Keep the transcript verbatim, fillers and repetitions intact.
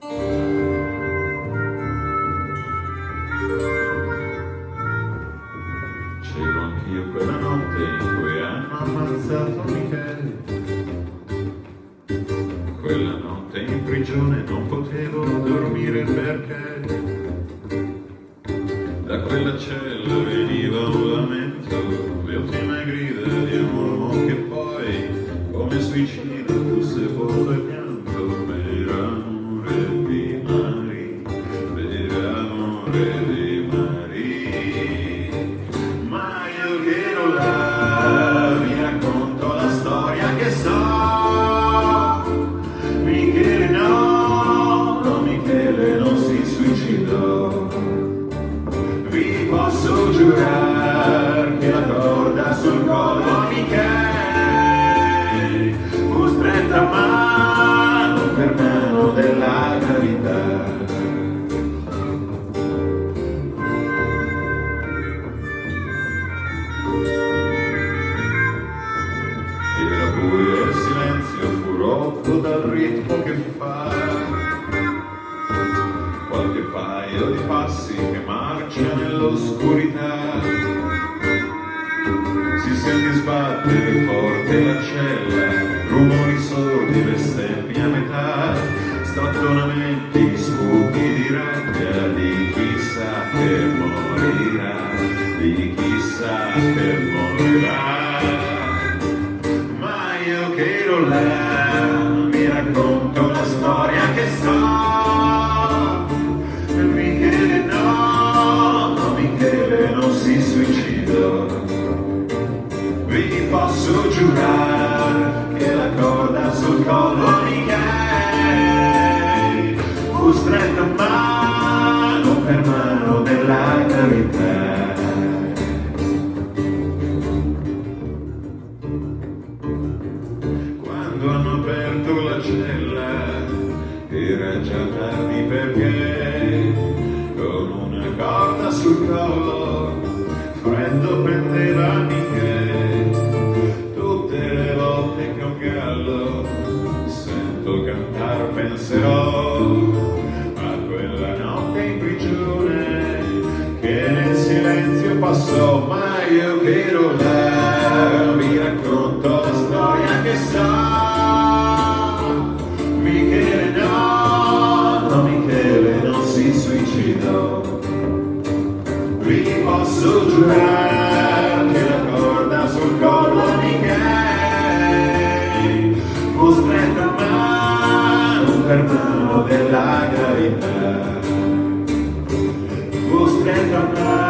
C'ero anch'io quella notte in cui hanno ammazzato Michele. Quella notte in prigione non potevo dormire perché da quella cella veniva un lamento, le ultime grida di un uomo che poi, come suicida, fu sepolto e pianto per amore di Mari, per amore di Mari. Ma io che ero là, vi racconto la storia che so. Michele no, no, Michele non si suicidò. Vi posso giurare che la corda sul collo a Michele fu stretta mano per mano della carità. Era buio e il silenzio fu rotto dal ritmo che fa qualche paio di passi che marcia nell'oscurità. Si sente sbattere forte la cella, rumori sordi, bestemmi a metà, strattonamenti, sputi di rabbia di chissà che morirà, di chissà che morirà. Ma io che ero là, mi racconto la storia che so. Michele no, no, Michele non si suicidò. Vi posso giurare che la corda sul collo a Michele fu stretta mano per mano della carità. Quando hanno aperto la cella era già tardi perché con una corda sul collo freddo prendeva Michele. Tutte le volte che un gallo sento cantar penserò a quella notte in prigione che nel silenzio passò. Ma io che ero là, vi racconto la storia che so. Michele no, no, Michele non si suicidò. Vi posso giurare che la corda sul collo a Michele fu stretta mano per mano della carità, fu stretta mano